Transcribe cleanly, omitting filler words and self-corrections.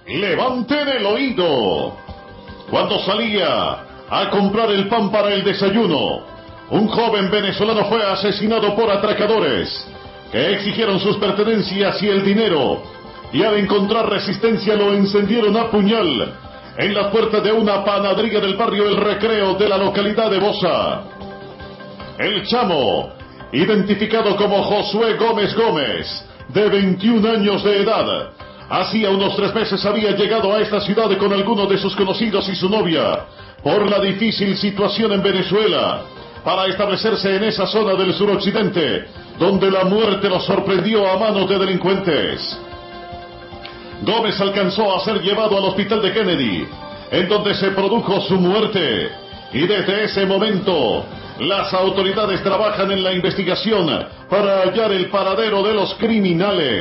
Levanten el oído. Cuando salía a comprar el pan para el desayuno, un joven venezolano fue asesinado por atracadores que exigieron sus pertenencias y el dinero, y al encontrar resistencia lo encendieron a puñal en la puerta de una panadería del barrio El Recreo de la localidad de Bosa. El chamo, identificado como Josué Gómez Gómez, de 21 años de edad, hacía unos 3 meses había llegado a esta ciudad con algunos de sus conocidos y su novia, por la difícil situación en Venezuela, para establecerse en esa zona del suroccidente, donde la muerte los sorprendió a manos de delincuentes. Gómez alcanzó a ser llevado al hospital de Kennedy, en donde se produjo su muerte, y desde ese momento las autoridades trabajan en la investigación para hallar el paradero de los criminales.